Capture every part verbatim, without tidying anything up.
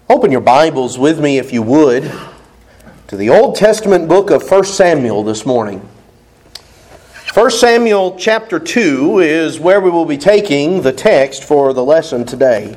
Open your Bibles with me, if you would, to the Old Testament book of First Samuel this morning. First Samuel chapter two is where we will be taking the text for the lesson today.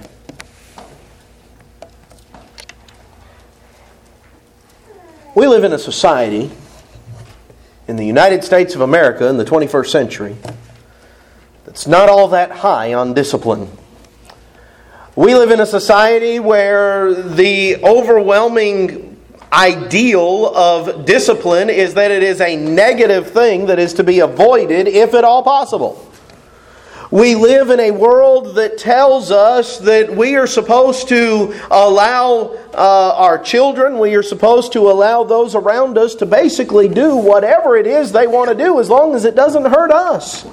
We live in a society in the United States of America in the twenty-first century that's not all that high on discipline. We live in a society where the overwhelming ideal of discipline is that it is a negative thing that is to be avoided if at all possible. We live in a world that tells us that we are supposed to allow uh, our children, we are supposed to allow those around us to basically do whatever it is they want to do as long as it doesn't hurt us.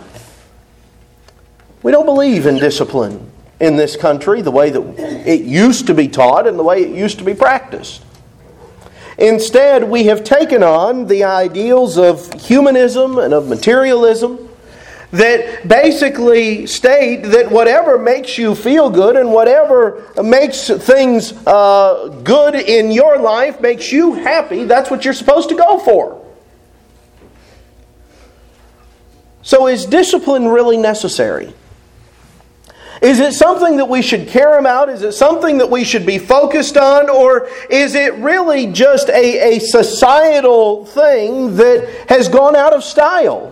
We don't believe in discipline in this country the way that it used to be taught and the way it used to be practiced. Instead, we have taken on the ideals of humanism and of materialism that basically state that whatever makes you feel good and whatever makes things uh, good in your life, makes you happy, that's what you're supposed to go for. So is discipline really necessary? Is it something that we should care about? Is it something that we should be focused on? Or is it really just a, a societal thing that has gone out of style?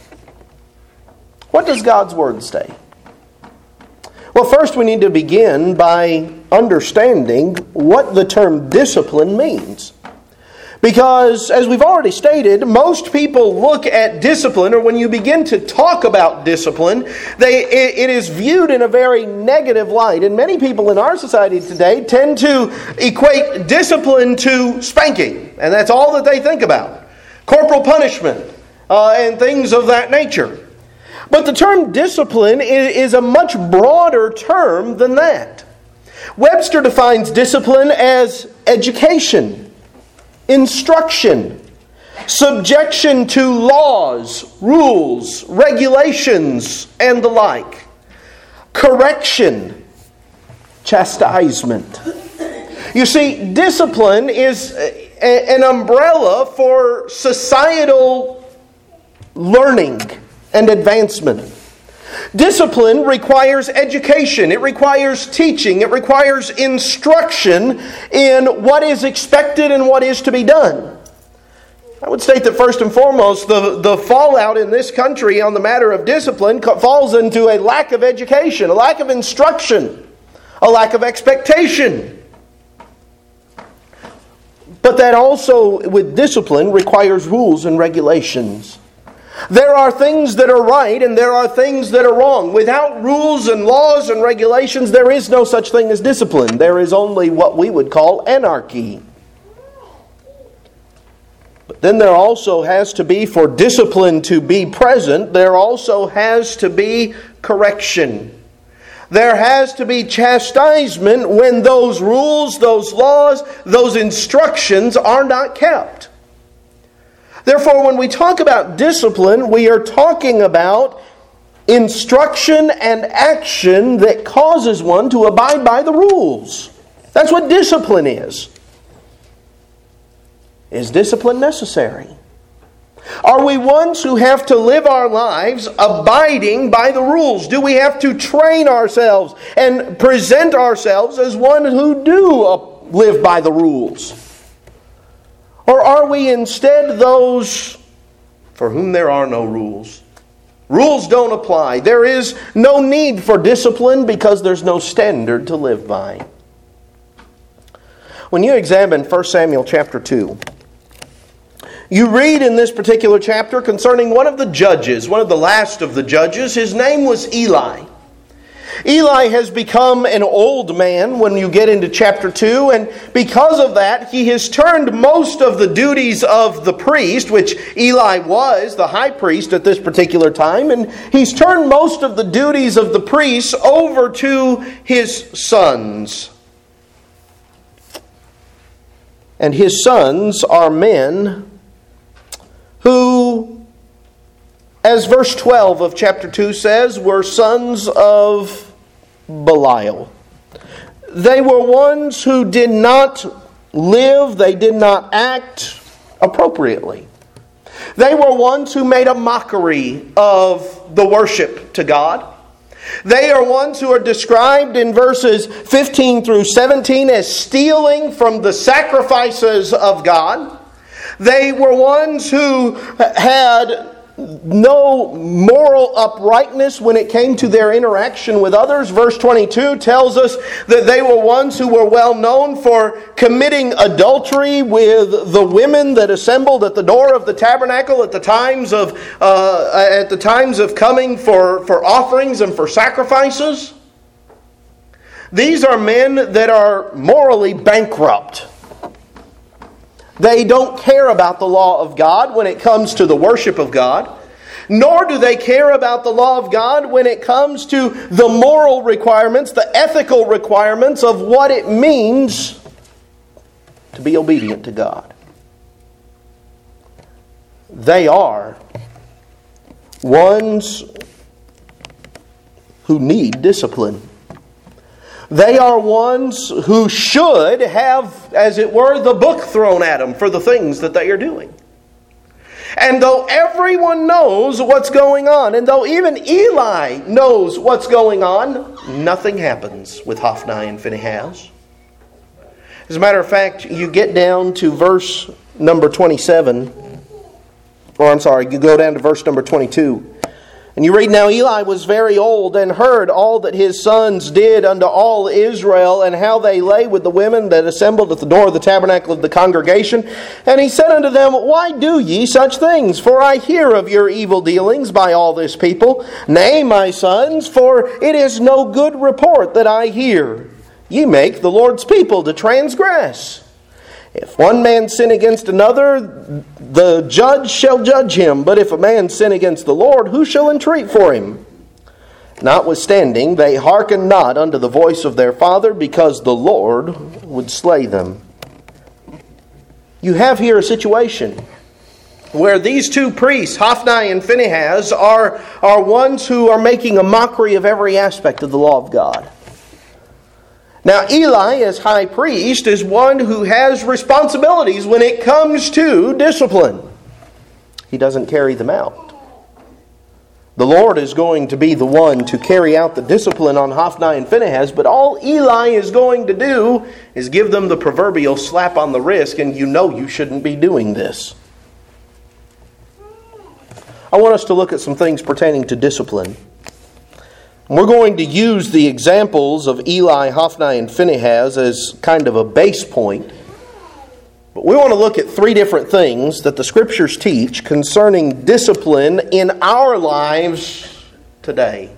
What does God's Word say? Well, first we need to begin by understanding what the term discipline means. Because, as we've already stated, most people look at discipline, or when you begin to talk about discipline, they, it, it is viewed in a very negative light. And many people in our society today tend to equate discipline to spanking. And that's all that they think about. Corporal punishment uh, and things of that nature. But the term discipline is, is a much broader term than that. Webster defines discipline as education, instruction, subjection to laws, rules, regulations, and the like. Correction, chastisement. You see, discipline is a, an umbrella for societal learning and advancement. Discipline requires education. It requires teaching. It requires instruction in what is expected and what is to be done. I would state that first and foremost, the, the fallout in this country on the matter of discipline falls into a lack of education, a lack of instruction, a lack of expectation. But that also, with discipline, requires rules and regulations. There are things that are right and there are things that are wrong. Without rules and laws and regulations, there is no such thing as discipline. There is only what we would call anarchy. But then there also has to be, for discipline to be present, there also has to be correction. There has to be chastisement when those rules, those laws, those instructions are not kept. Therefore, when we talk about discipline, we are talking about instruction and action that causes one to abide by the rules. That's what discipline is. Is discipline necessary? Are we ones who have to live our lives abiding by the rules? Do we have to train ourselves and present ourselves as one who do live by the rules? Or are we instead those for whom there are no rules? Rules don't apply. There is no need for discipline because there's no standard to live by. When you examine First Samuel chapter two, you read in this particular chapter concerning one of the judges, one of the last of the judges. His name was Eli. Eli has become an old man when you get into chapter two, and because of that, he has turned most of the duties of the priest, which Eli was the high priest at this particular time, and he's turned most of the duties of the priests over to his sons. And his sons are men who, as verse twelve of chapter two says, were sons of Belial. they were ones who did not live, they did not act appropriately. They were ones who made a mockery of the worship to God. They are ones who are described in verses fifteen through seventeen as stealing from the sacrifices of God. They were ones who had no moral uprightness when it came to their interaction with others. Verse twenty-two tells us that they were ones who were well known for committing adultery with the women that assembled at the door of the tabernacle at the times of uh, at the times of coming for, for offerings and for sacrifices. These are men that are morally bankrupt. They don't care about the law of God when it comes to the worship of God, nor do they care about the law of God when it comes to the moral requirements, the ethical requirements of what it means to be obedient to God. They are ones who need discipline. They are ones who should have, as it were, the book thrown at them for the things that they are doing. And though everyone knows what's going on, and though even Eli knows what's going on, nothing happens with Hophni and Phinehas. As a matter of fact, you get down to verse number twenty-seven, or I'm sorry, you go down to verse number twenty-two. And you read, "Now Eli was very old, and heard all that his sons did unto all Israel, and how they lay with the women that assembled at the door of the tabernacle of the congregation. And he said unto them, Why do ye such things? For I hear of your evil dealings by all this people. Nay, my sons, for it is no good report that I hear. Ye make the Lord's people to transgress. If one man sin against another, the judge shall judge him. But if a man sin against the Lord, who shall entreat for him? Notwithstanding, they hearken not unto the voice of their father, because the Lord would slay them." You have here a situation where these two priests, Hophni and Phinehas, are, are ones who are making a mockery of every aspect of the law of God. Now, Eli, as high priest, is one who has responsibilities when it comes to discipline. He doesn't carry them out. The Lord is going to be the one to carry out the discipline on Hophni and Phinehas, but all Eli is going to do is give them the proverbial slap on the wrist, and you know you shouldn't be doing this. I want us to look at some things pertaining to discipline. We're going to use the examples of Eli, Hophni, and Phinehas as kind of a base point. But we want to look at three different things that the Scriptures teach concerning discipline in our lives today.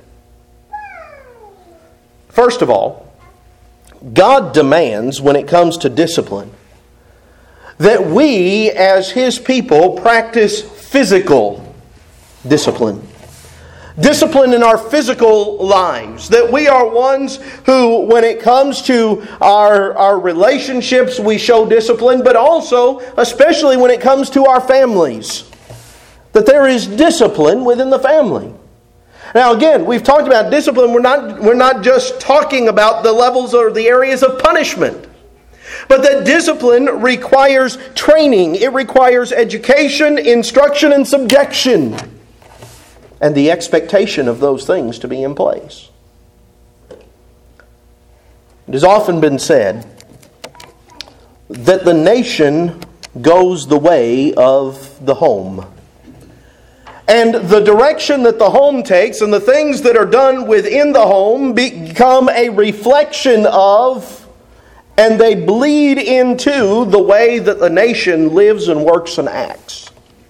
First of all, God demands, when it comes to discipline, that we as His people practice physical discipline. Discipline in our physical lives. That we are ones who, when it comes to our, our relationships, we show discipline, but also, especially when it comes to our families, that there is discipline within the family. Now again, we've talked about discipline. We're not, we're not just talking about the levels or the areas of punishment. But that discipline requires training. It requires education, instruction, and subjection. And the expectation of those things to be in place. It has often been said that the nation goes the way of the home. And the direction that the home takes and the things that are done within the home become a reflection of, and they bleed into the way that the nation lives and works and acts.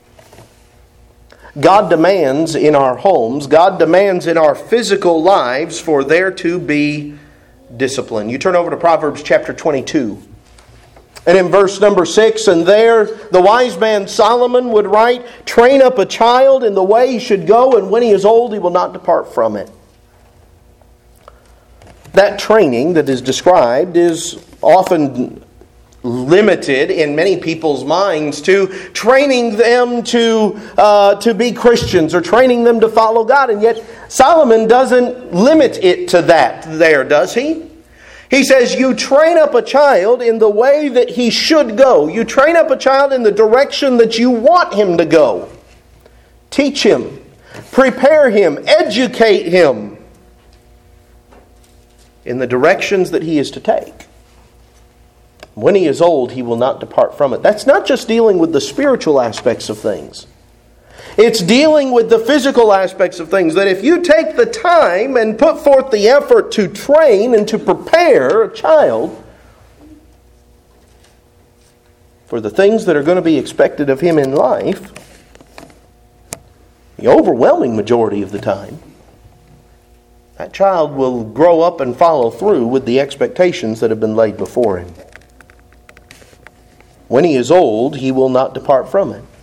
God demands in our homes, God demands in our physical lives for there to be discipline. You turn over to Proverbs chapter twenty-two. And in verse number six, "And there the wise man Solomon would write, Train up a child in the way he should go, and when he is old he will not depart from it." That training that is described is often limited in many people's minds to training them to uh, to be Christians or training them to follow God. And yet Solomon doesn't limit it to that there, does he? He says, you train up a child in the way that he should go. You train up a child in the direction that you want him to go. Teach him, prepare him, educate him in the directions that he is to take. When he is old, he will not depart from it. That's not just dealing with the spiritual aspects of things. It's dealing with the physical aspects of things. That if you take the time and put forth the effort to train and to prepare a child for the things that are going to be expected of him in life, the overwhelming majority of the time, that child will grow up and follow through with the expectations that have been laid before him. When he is old, he will not depart from it.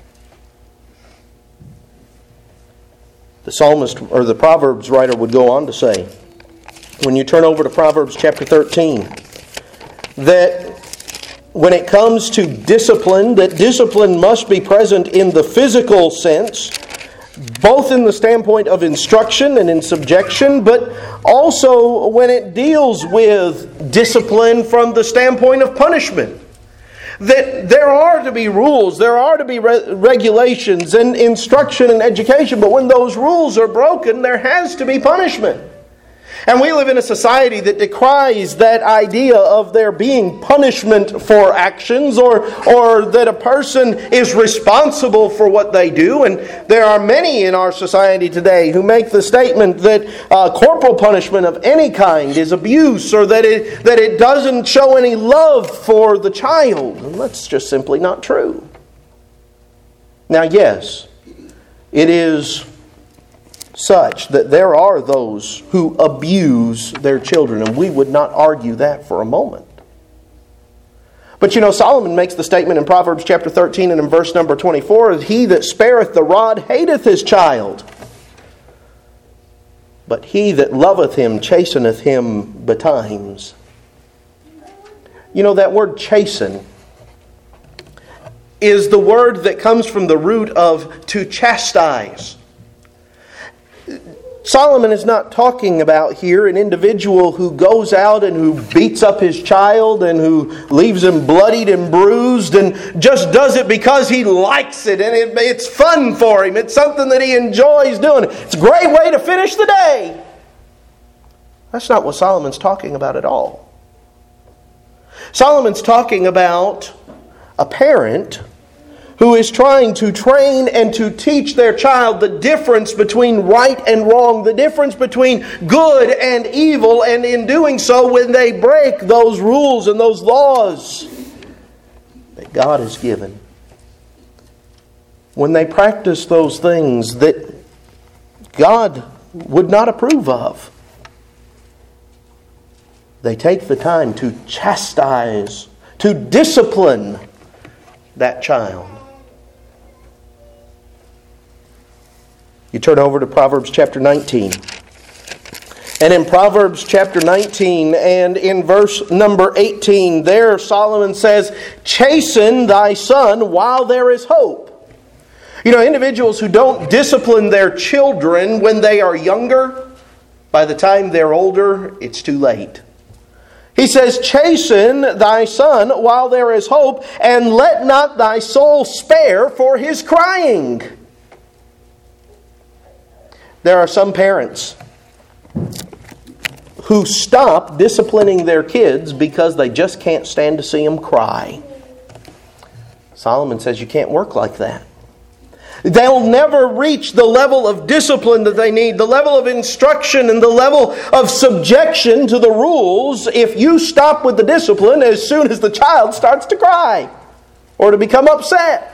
The psalmist or the Proverbs writer would go on to say, when you turn over to Proverbs chapter thirteen, that when it comes to discipline, that discipline must be present in the physical sense, both in the standpoint of instruction and in subjection, but also when it deals with discipline from the standpoint of punishment. That there are to be rules, there are to be re- regulations and instruction and education, but when those rules are broken, there has to be punishment. And we live in a society that decries that idea of there being punishment for actions, or, or that a person is responsible for what they do. And there are many in our society today who make the statement that uh, corporal punishment of any kind is abuse, or that it, that it doesn't show any love for the child. And that's just simply not true. Now, yes, it is such that there are those who abuse their children, and we would not argue that for a moment. But you know, Solomon makes the statement in Proverbs chapter thirteen and in verse number twenty-four, he that spareth the rod hateth his child, but he that loveth him chasteneth him betimes. You know, that word chasten is the word that comes from the root of to chastise. Solomon is not talking about here an individual who goes out and who beats up his child and who leaves him bloodied and bruised and just does it because he likes it and it, it's fun for him. It's something that he enjoys doing. It's a great way to finish the day. That's not what Solomon's talking about at all. Solomon's talking about a parent who is trying to train and to teach their child the difference between right and wrong, the difference between good and evil, and in doing so, when they break those rules and those laws that God has given, when they practice those things that God would not approve of, they take the time to chastise, to discipline that child. You turn over to Proverbs chapter nineteen. And in Proverbs chapter nineteen and in verse number eighteen, there Solomon says, chasten thy son while there is hope. You know, individuals who don't discipline their children when they are younger, by the time they're older, it's too late. He says, chasten thy son while there is hope, and let not thy soul spare for his crying. There are some parents who stop disciplining their kids because they just can't stand to see them cry. Solomon says you can't work like that. They'll never reach the level of discipline that they need, the level of instruction and the level of subjection to the rules if you stop with the discipline as soon as the child starts to cry or to become upset.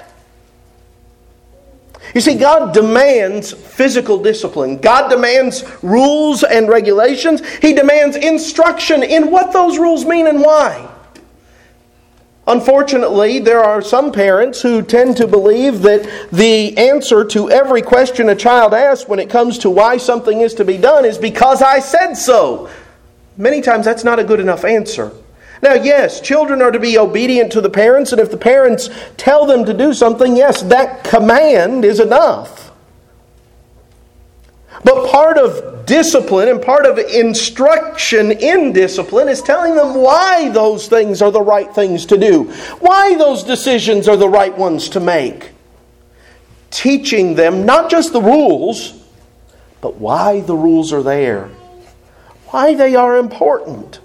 You see, God demands physical discipline. God demands rules and regulations. He demands instruction in what those rules mean and why. Unfortunately, there are some parents who tend to believe that the answer to every question a child asks when it comes to why something is to be done is because I said so. Many times that's not a good enough answer. Now, yes, children are to be obedient to the parents, and if the parents tell them to do something, yes, that command is enough. But part of of discipline and part of instruction in discipline is telling them why those things are the right things to do, why those decisions are the right ones to make. Teaching them not just the rules, but why the rules are there, why they are important.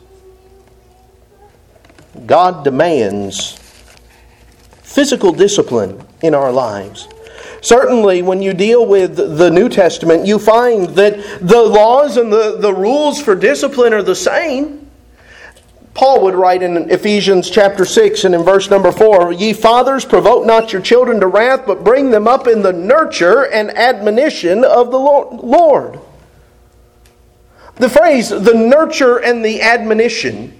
God demands physical discipline in our lives. Certainly, when you deal with the New Testament, you find that the laws and the, the rules for discipline are the same. Paul would write in Ephesians chapter six and in verse number four, "Ye fathers, provoke not your children to wrath, but bring them up in the nurture and admonition of the Lord." The phrase, the nurture and the admonition,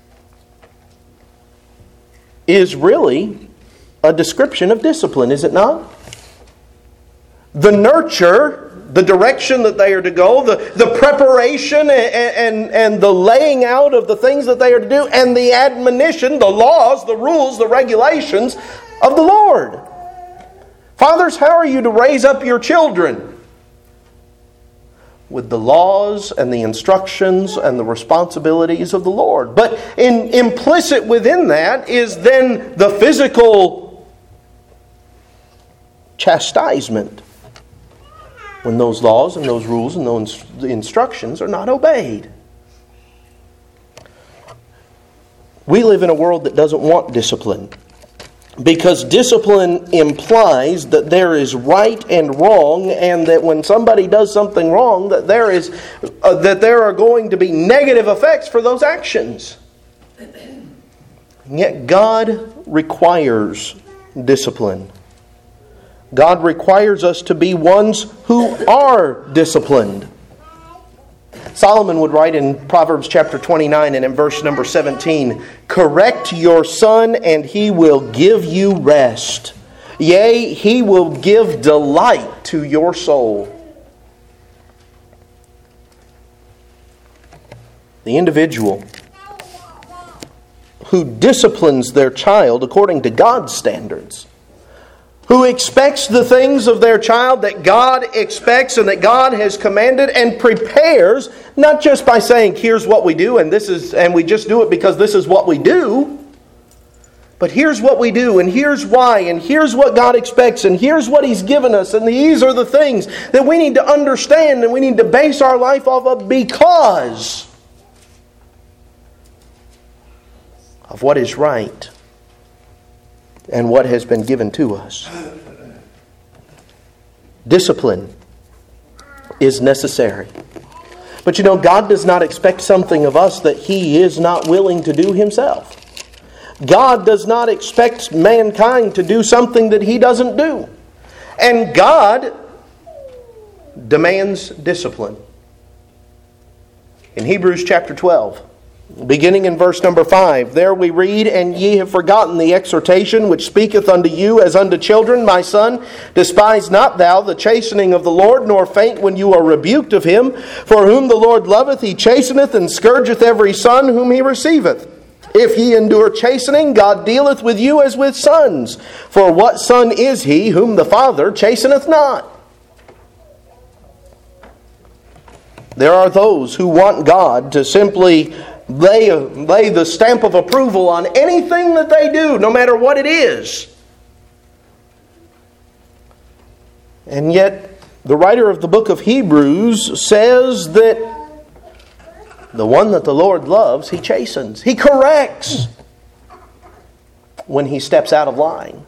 is really a description of discipline, is it not? The nurture, the direction that they are to go, the, the preparation and, and, and the laying out of the things that they are to do, and the admonition, the laws, the rules, the regulations of the Lord. Fathers, how are you to raise up your children? With the laws and the instructions and the responsibilities of the Lord. But in, implicit within that is then the physical chastisement when those laws and those rules and those instructions are not obeyed. We live in a world that doesn't want discipline, because discipline implies that there is right and wrong, and that when somebody does something wrong, that there is uh, that there are going to be negative effects for those actions. And yet God requires discipline. God requires us to be ones who are disciplined. Solomon would write in Proverbs chapter twenty-nine and in verse number seventeen, "Correct your son, and he will give you rest. Yea, he will give delight to your soul." The individual who disciplines their child according to God's standards, who expects the things of their child that God expects and that God has commanded, and prepares, not just by saying, "Here's what we do, and this is, and we just do it because this is what we do," but here's what we do, and here's why, and here's what God expects, and here's what He's given us, and these are the things that we need to understand and we need to base our life off of because of what is right and what has been given to us. Discipline is necessary. But you know, God does not expect something of us that He is not willing to do Himself. God does not expect mankind to do something that He doesn't do. And God demands discipline. In Hebrews chapter twelve, beginning in verse number five, there we read, "And ye have forgotten the exhortation which speaketh unto you as unto children. My son, despise not thou the chastening of the Lord, nor faint when you are rebuked of Him. For whom the Lord loveth, He chasteneth, and scourgeth every son whom He receiveth. If ye endure chastening, God dealeth with you as with sons. For what son is he whom the Father chasteneth not?" There are those who want God to simply lay, lay the stamp of approval on anything that they do, no matter what it is. And yet, the writer of the book of Hebrews says that the one that the Lord loves, He chastens. He corrects when he steps out of line.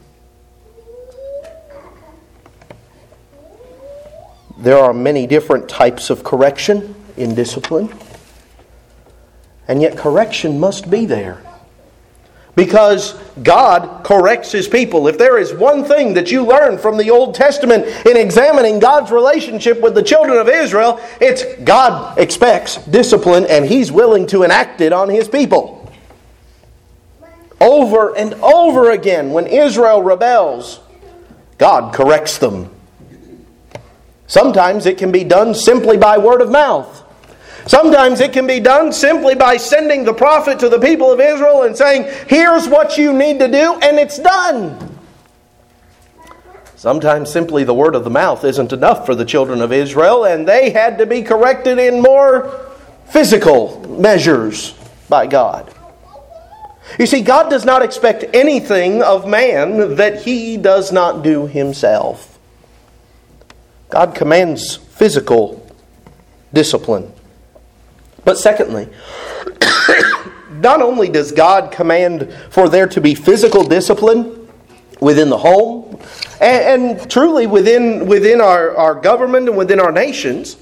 There are many different types of correction in discipline. And yet correction must be there. Because God corrects His people. If there is one thing that you learn from the Old Testament in examining God's relationship with the children of Israel, it's God expects discipline and He's willing to enact it on His people. Over and over again, when Israel rebels, God corrects them. Sometimes it can be done simply by word of mouth. Sometimes it can be done simply by sending the prophet to the people of Israel and saying, "Here's what you need to do," and it's done. Sometimes simply the word of the mouth isn't enough for the children of Israel, and they had to be corrected in more physical measures by God. You see, God does not expect anything of man that He does not do Himself. God commands physical discipline. But secondly, not only does God command for there to be physical discipline within the home, and, and truly within, within our, our government and within our nations,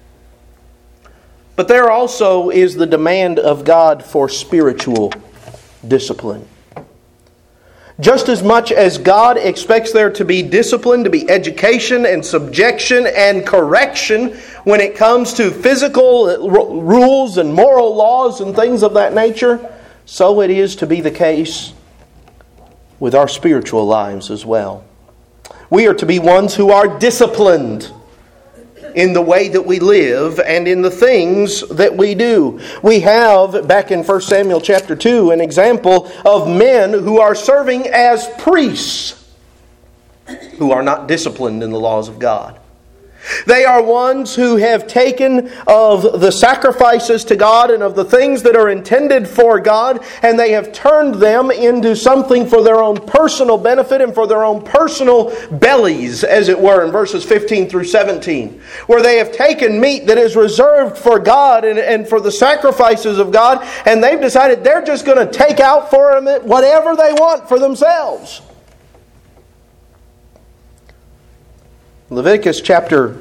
but there also is the demand of God for spiritual discipline. Just as much as God expects there to be discipline, to be education and subjection and correction when it comes to physical rules and moral laws and things of that nature, so it is to be the case with our spiritual lives as well. We are to be ones who are disciplined in the way that we live and in the things that we do. We have, back in First Samuel chapter two, an example of men who are serving as priests who are not disciplined in the laws of God. They are ones who have taken of the sacrifices to God and of the things that are intended for God, and they have turned them into something for their own personal benefit and for their own personal bellies, as it were, in verses fifteen through seventeen, where they have taken meat that is reserved for God and, and for the sacrifices of God, and they've decided they're just going to take out for them whatever they want for themselves. Leviticus chapter,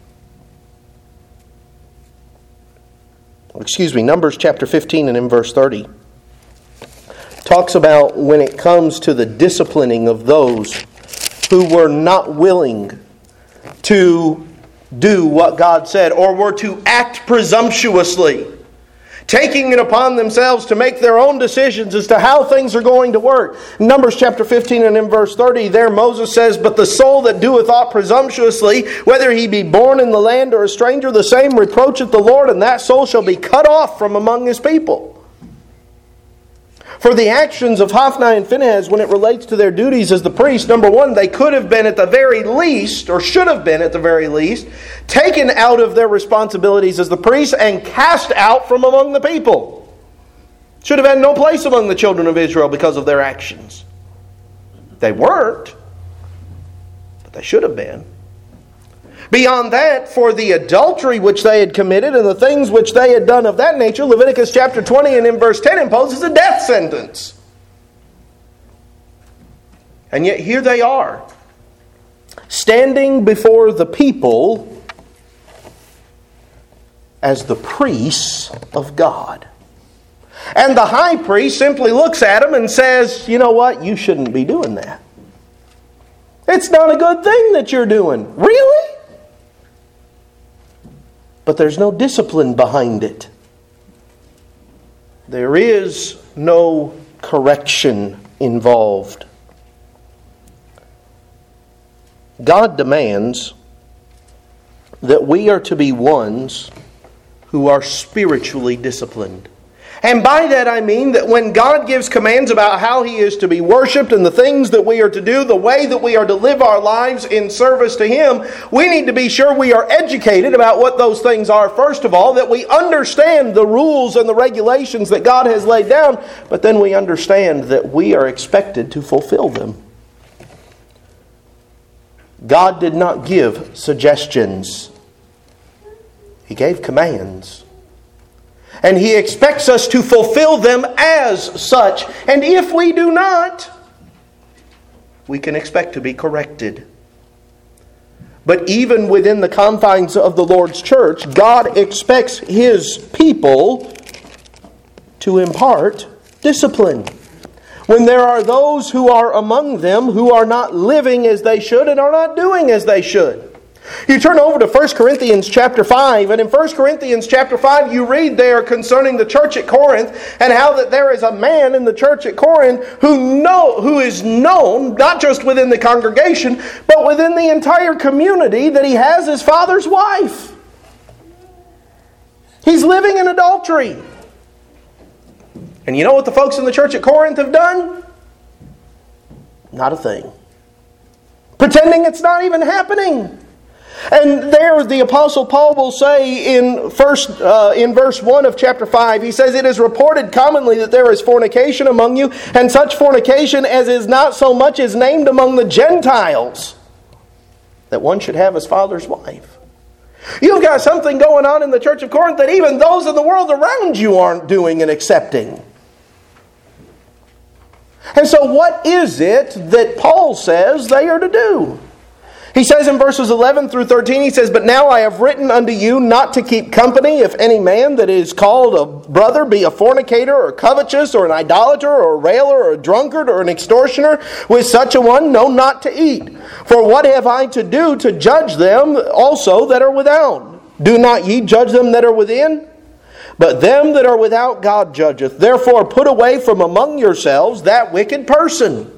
excuse me, Numbers chapter fifteen and in verse thirty talks about when it comes to the disciplining of those who were not willing to do what God said or were to act presumptuously, taking it upon themselves to make their own decisions as to how things are going to work. In Numbers chapter fifteen and in verse thirty, there Moses says, "But the soul that doeth aught presumptuously, whether he be born in the land or a stranger, the same reproacheth the Lord, and that soul shall be cut off from among his people." For the actions of Hophni and Phinehas when it relates to their duties as the priests, number one, they could have been at the very least, or should have been at the very least, taken out of their responsibilities as the priests and cast out from among the people. Should have had no place among the children of Israel because of their actions. They weren't, but they should have been. Beyond that, for the adultery which they had committed and the things which they had done of that nature, Leviticus chapter twenty and in verse ten imposes a death sentence. And yet here they are, standing before the people as the priests of God. And the high priest simply looks at them and says, "You know what? You shouldn't be doing that. It's not a good thing that you're doing." Really? But there's no discipline behind it. There is no correction involved. God demands that we are to be ones who are spiritually disciplined. And by that I mean that when God gives commands about how He is to be worshipped and the things that we are to do, the way that we are to live our lives in service to Him, we need to be sure we are educated about what those things are, first of all, that we understand the rules and the regulations that God has laid down, but then we understand that we are expected to fulfill them. God did not give suggestions. He gave commands. And He expects us to fulfill them as such. And if we do not, we can expect to be corrected. But even within the confines of the Lord's church, God expects His people to impart discipline. When there are those who are among them who are not living as they should and are not doing as they should. You turn over to First Corinthians chapter five, and in First Corinthians chapter five you read there concerning the church at Corinth and how that there is a man in the church at Corinth who know, who is known not just within the congregation but within the entire community that he has his father's wife. He's living in adultery. And you know what the folks in the church at Corinth have done? Not a thing. pretending it's not even happening. And there the Apostle Paul will say in first uh, in verse one of chapter five, he says, "It is reported commonly that there is fornication among you, and such fornication as is not so much as named among the Gentiles, that one should have his father's wife." You've got something going on in the church of Corinth that even those in the world around you aren't doing and accepting. And so what is it that Paul says they are to do? He says in verses eleven through thirteen, he says, "But now I have written unto you not to keep company if any man that is called a brother be a fornicator or covetous or an idolater or a railer or a drunkard or an extortioner. With such a one, no, not to eat. For what have I to do to judge them also that are without? Do not ye judge them that are within? But them that are without God judgeth. Therefore put away from among yourselves that wicked person."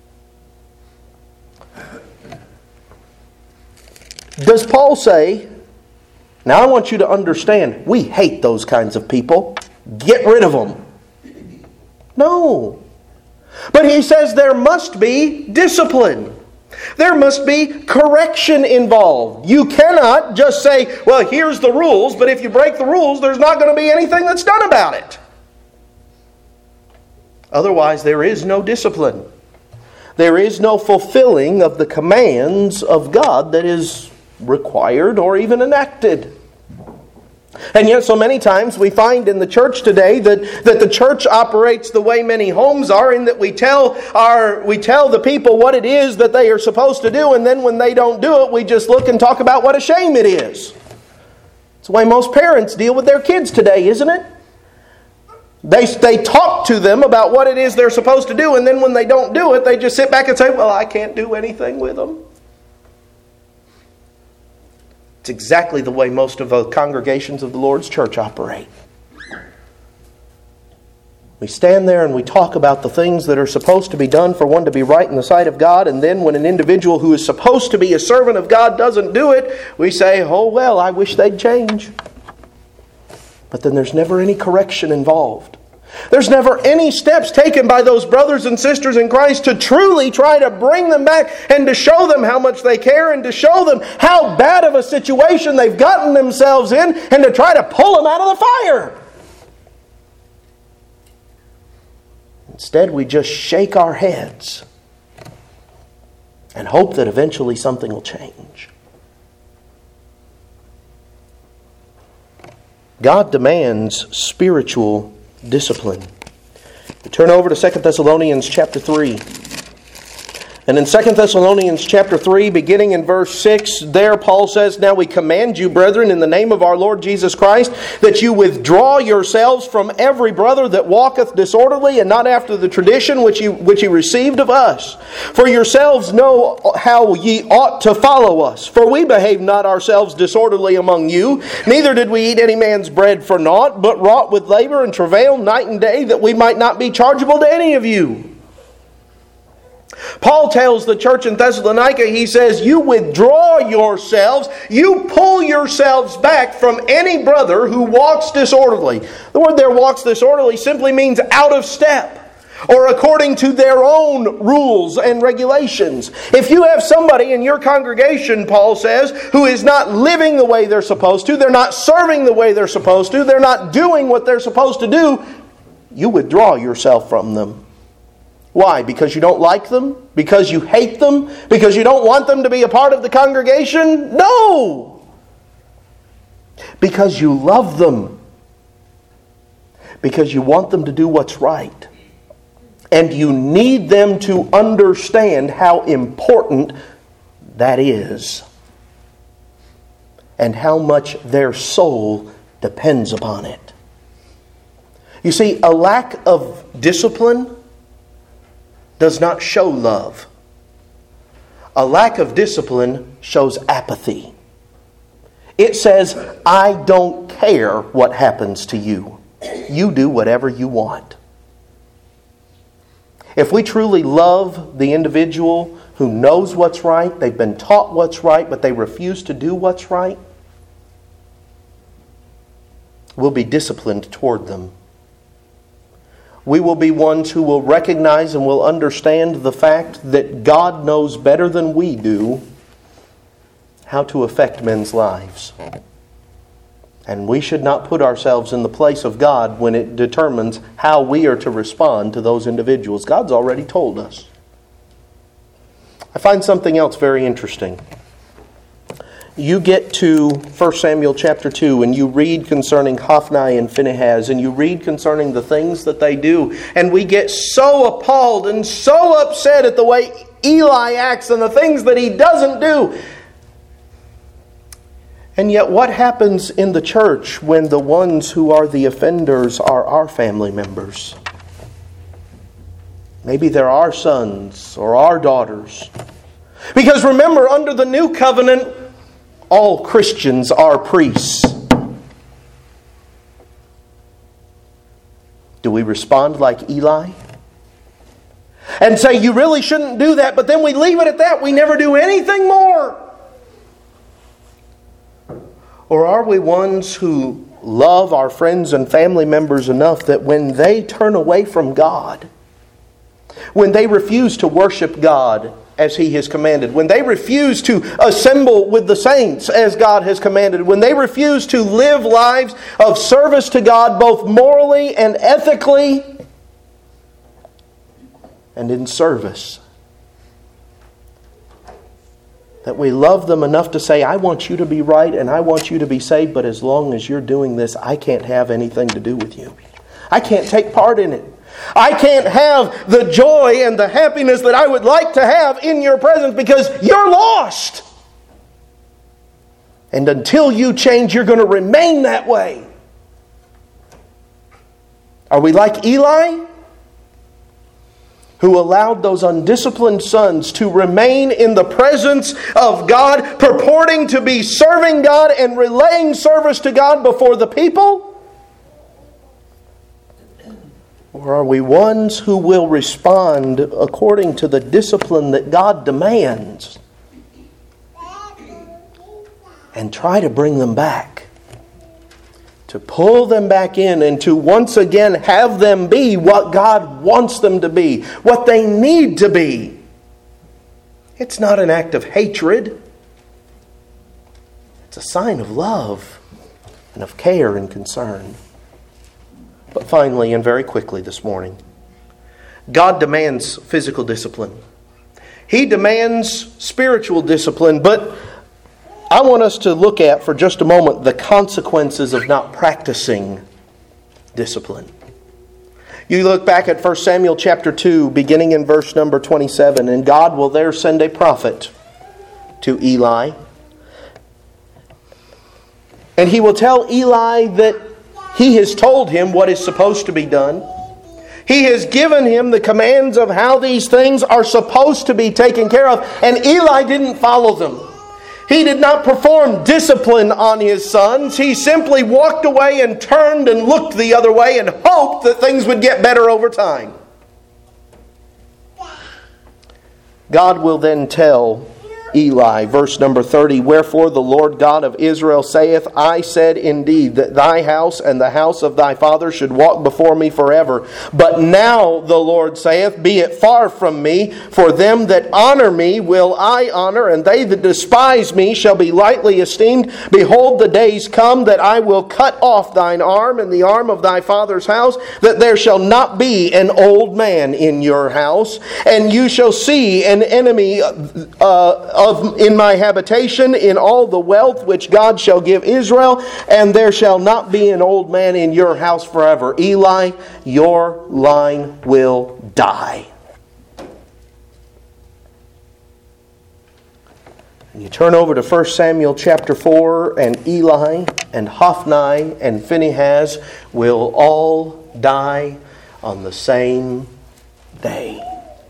Does Paul say, now I want you to understand, we hate those kinds of people. Get rid of them. No. But he says there must be discipline. There must be correction involved. You cannot just say, well, here's the rules, but if you break the rules, there's not going to be anything that's done about it. Otherwise, there is no discipline. There is no fulfilling of the commands of God that is required or even enacted. And yet so many times we find in the church today that, that the church operates the way many homes are, in that we tell our we tell the people what it is that they are supposed to do, and then when they don't do it, we just look and talk about what a shame it is. It's the way most parents deal with their kids today, isn't it? They, they talk to them about what it is they're supposed to do, and then when they don't do it, they just sit back and say, well, I can't do anything with them. It's exactly the way most of the congregations of the Lord's church operate. We stand there and we talk about the things that are supposed to be done for one to be right in the sight of God, and then when an individual who is supposed to be a servant of God doesn't do it, we say, oh well, I wish they'd change. But then there's never any correction involved. There's never any steps taken by those brothers and sisters in Christ to truly try to bring them back and to show them how much they care and to show them how bad of a situation they've gotten themselves in and to try to pull them out of the fire. Instead, we just shake our heads and hope that eventually something will change. God demands spiritual discipline. We turn over to Second Thessalonians chapter three. And in Second Thessalonians chapter three, beginning in verse six, there Paul says, "Now we command you, brethren, in the name of our Lord Jesus Christ, that you withdraw yourselves from every brother that walketh disorderly, and not after the tradition which you which ye received of us. For yourselves know how ye ought to follow us. For we behaved not ourselves disorderly among you, neither did we eat any man's bread for naught, but wrought with labor and travail night and day, that we might not be chargeable to any of you." Paul tells the church in Thessalonica, he says, you withdraw yourselves, you pull yourselves back from any brother who walks disorderly. The word there, walks disorderly, simply means out of step, or according to their own rules and regulations. If you have somebody in your congregation, Paul says, who is not living the way they're supposed to, they're not serving the way they're supposed to, they're not doing what they're supposed to do, you withdraw yourself from them. Why? Because you don't like them? Because you hate them? Because you don't want them to be a part of the congregation? No! Because you love them. Because you want them to do what's right. And you need them to understand how important that is. And how much their soul depends upon it. You see, a lack of discipline does not show love. A lack of discipline shows apathy. It says, I don't care what happens to you. You do whatever you want. If we truly love the individual who knows what's right, they've been taught what's right, but they refuse to do what's right, we'll be disciplined toward them. We will be ones who will recognize and will understand the fact that God knows better than we do how to affect men's lives. And we should not put ourselves in the place of God when it determines how we are to respond to those individuals. God's already told us. I find something else very interesting. You get to First Samuel chapter two and you read concerning Hophni and Phinehas and you read concerning the things that they do, and we get so appalled and so upset at the way Eli acts and the things that he doesn't do. And yet what happens in the church when the ones who are the offenders are our family members? Maybe they're our sons or our daughters. Because remember, under the new covenant, all Christians are priests. Do we respond like Eli? And say, you really shouldn't do that, but then we leave it at that. We never do anything more. Or are we ones who love our friends and family members enough that when they turn away from God, when they refuse to worship God as He has commanded, when they refuse to assemble with the saints as God has commanded, when they refuse to live lives of service to God both morally and ethically and in service, that we love them enough to say, I want you to be right and I want you to be saved, but as long as you're doing this, I can't have anything to do with you. I can't take part in it. I can't have the joy and the happiness that I would like to have in your presence because you're lost. And until you change, you're going to remain that way. Are we like Eli, who allowed those undisciplined sons to remain in the presence of God, purporting to be serving God and relaying service to God before the people? Or are we ones who will respond according to the discipline that God demands and try to bring them back? To pull them back in and to once again have them be what God wants them to be, what they need to be. It's not an act of hatred. It's a sign of love and of care and concern. But finally, and very quickly this morning, God demands physical discipline. He demands spiritual discipline, but I want us to look at for just a moment the consequences of not practicing discipline. You look back at First Samuel chapter two, beginning in verse number twenty-seven, and God will there send a prophet to Eli. And he will tell Eli that he has told him what is supposed to be done. He has given him the commands of how these things are supposed to be taken care of. And Eli didn't follow them. He did not perform discipline on his sons. He simply walked away and turned and looked the other way and hoped that things would get better over time. God will then tell Eli, verse number thirty, Wherefore the Lord God of Israel saith, I said indeed that thy house and the house of thy father should walk before me forever. But now the Lord saith, Be it far from me, for them that honor me will I honor, and they that despise me shall be lightly esteemed. Behold, the days come that I will cut off thine arm and the arm of thy father's house, that there shall not be an old man in your house, and you shall see an enemy uh, Of, in my habitation, in all the wealth which God shall give Israel, and there shall not be an old man in your house forever. Eli, your line will die. And you turn over to First Samuel chapter four, and Eli and Hophni and Phinehas will all die on the same day.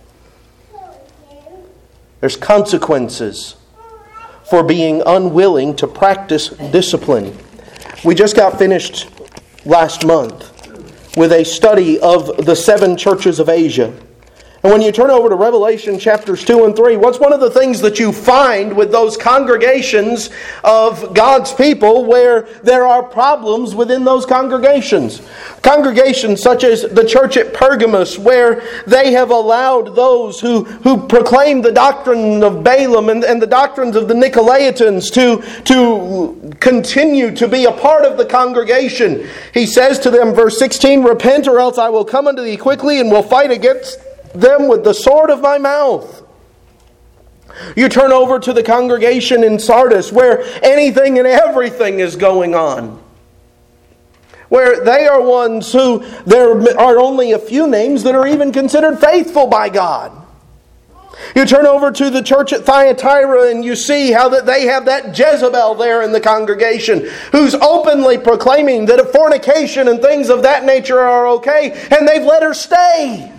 There's consequences for being unwilling to practice discipline. We just got finished last month with a study of the seven churches of Asia. And when you turn over to Revelation chapters two and three, what's one of the things that you find with those congregations of God's people where there are problems within those congregations? Congregations such as the church at Pergamos, where they have allowed those who, who proclaim the doctrine of Balaam and, and the doctrines of the Nicolaitans to, to continue to be a part of the congregation. He says to them, verse sixteen, "Repent, or else I will come unto thee quickly and will fight against them with the sword of my mouth." You turn over to the congregation in Sardis, where anything and everything is going on, where they are ones who there are only a few names that are even considered faithful by God. You turn over to the church at Thyatira and you see how that they have that Jezebel there in the congregation who's openly proclaiming that fornication and things of that nature are okay, and they've let her stay.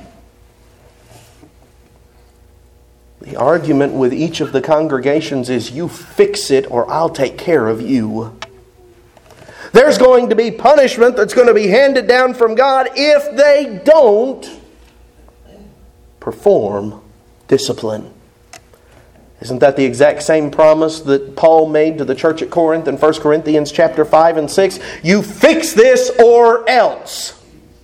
The argument with each of the congregations is, you fix it or I'll take care of you. There's going to be punishment that's going to be handed down from God if they don't perform discipline. Isn't that the exact same promise that Paul made to the church at Corinth in First Corinthians chapter five and six? You fix this or else.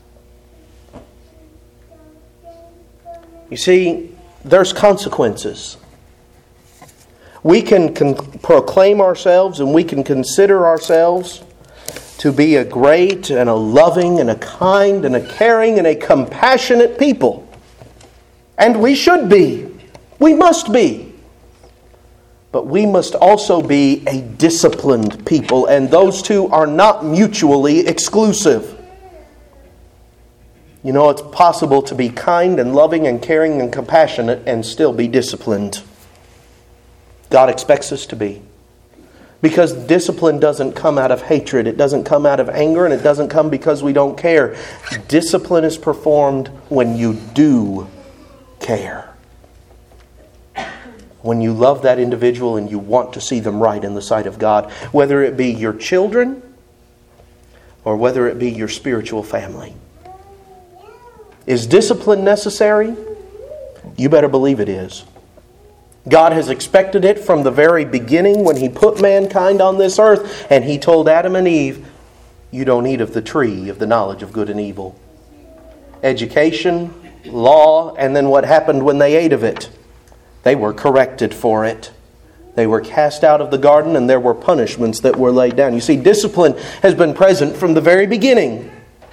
You see, there's consequences. We can con- proclaim ourselves and we can consider ourselves to be a great and a loving and a kind and a caring and a compassionate people. And we should be. We must be. But we must also be a disciplined people, and those two are not mutually exclusive. You know, it's possible to be kind and loving and caring and compassionate and still be disciplined. God expects us to be. Because discipline doesn't come out of hatred, it doesn't come out of anger, and it doesn't come because we don't care. Discipline is performed when you do care. When you love that individual and you want to see them right in the sight of God. Whether it be your children or whether it be your spiritual family. Is discipline necessary? You better believe it is. God has expected it from the very beginning when He put mankind on this earth, and He told Adam and Eve, you don't eat of the tree of the knowledge of good and evil. Education, law, and then what happened when they ate of it? They were corrected for it. They were cast out of the garden, and there were punishments that were laid down. You see, discipline has been present from the very beginning.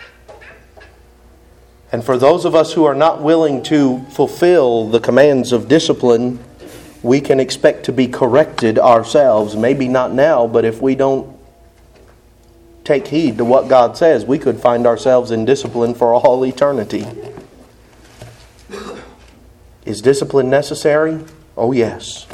And for those of us who are not willing to fulfill the commands of discipline, we can expect to be corrected ourselves. Maybe not now, but if we don't take heed to what God says, we could find ourselves in discipline for all eternity. Is discipline necessary? Oh, yes.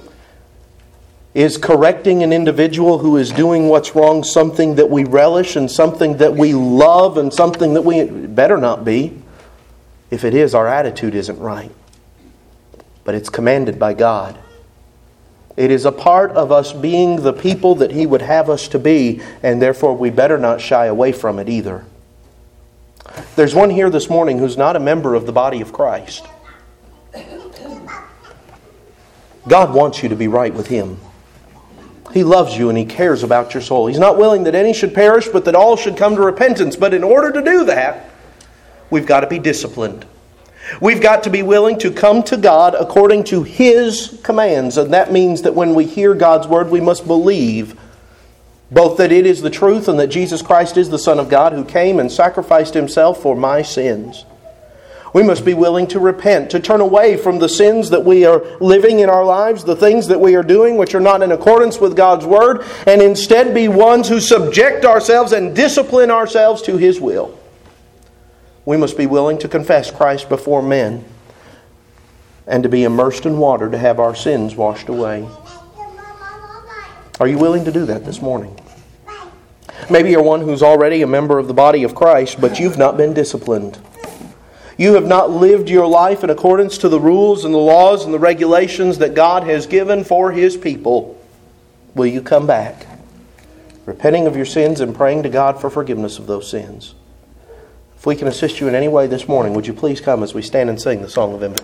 Is correcting an individual who is doing what's wrong something that we relish and something that we love and something that we... It better not be. If it is, our attitude isn't right. But it's commanded by God. It is a part of us being the people that He would have us to be, and therefore we better not shy away from it either. There's one here this morning who's not a member of the body of Christ. God wants you to be right with Him. He loves you and He cares about your soul. He's not willing that any should perish, but that all should come to repentance. But in order to do that, we've got to be disciplined. We've got to be willing to come to God according to His commands. And that means that when we hear God's Word, we must believe both that it is the truth and that Jesus Christ is the Son of God who came and sacrificed Himself for my sins. We must be willing to repent, to turn away from the sins that we are living in our lives, the things that we are doing which are not in accordance with God's Word, and instead be ones who subject ourselves and discipline ourselves to His will. We must be willing to confess Christ before men and to be immersed in water to have our sins washed away. Are you willing to do that this morning? Maybe you're one who's already a member of the body of Christ, but you've not been disciplined. You have not lived your life in accordance to the rules and the laws and the regulations that God has given for His people. Will you come back, repenting of your sins and praying to God for forgiveness of those sins? If we can assist you in any way this morning, would you please come as we stand and sing the song of invitation?